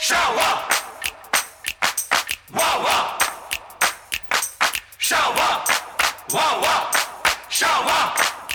Shower! Wow, wow! Shower! Wow, wow! Shower!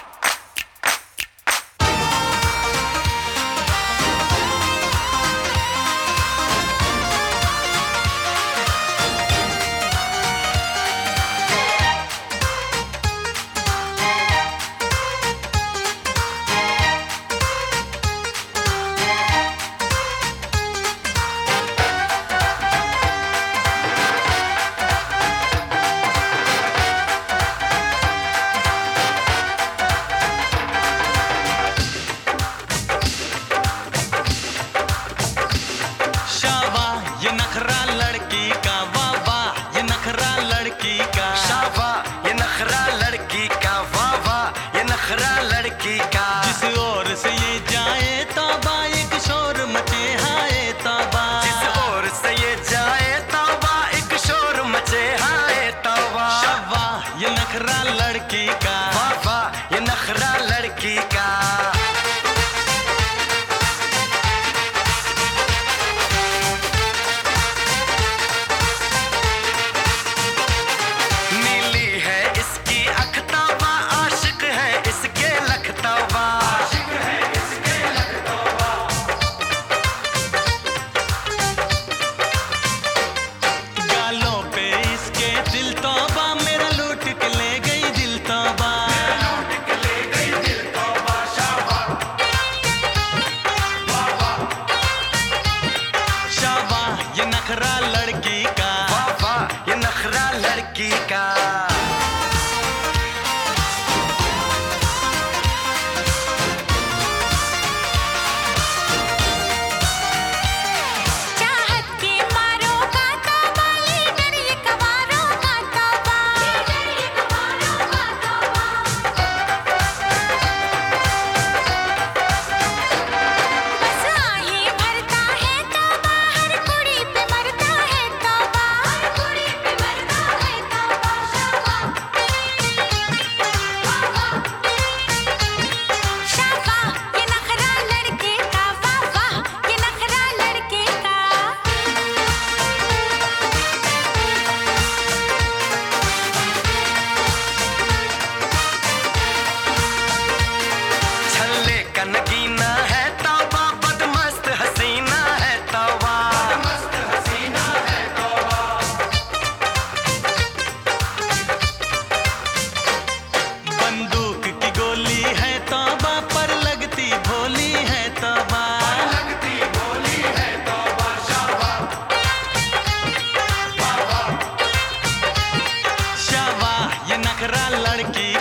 जिस ओर से ये जाए तौबा एक शोर मचे हाय तौबा जिस ओर से ये जाए तौबा एक शोर मचे हाय तौबा शाबाश ये नखरा लड़की का वाह वाह ये नखरा लड़की का नीली है इसकी अख तौबा आशिक है इसके लख तौबा गालों पे इसके दिल तौबा मेरा लूट के ले गई दिल तौबा शाबाश ये नखरा लड़की का वाह वाह ये नखरा लड़की का चाहत के मारो का तौबा लीडर ये कवारों का तौबा लीडर ये कवारों का तौबा बस आही भरता है तौबा हर कुड़ी पे मरता है तौबा हर कुड़ी पे मरता है तौबा शाबाश ये नखरा लड़के का वाह वाह ये नखरा लड़के का छल्ले का नगीना है तौबा बदमस्त हसीना है तौबा बंदूक की गोली है तौबा पर लगती भोली है तौबा शाबाश ये नखरा लड़की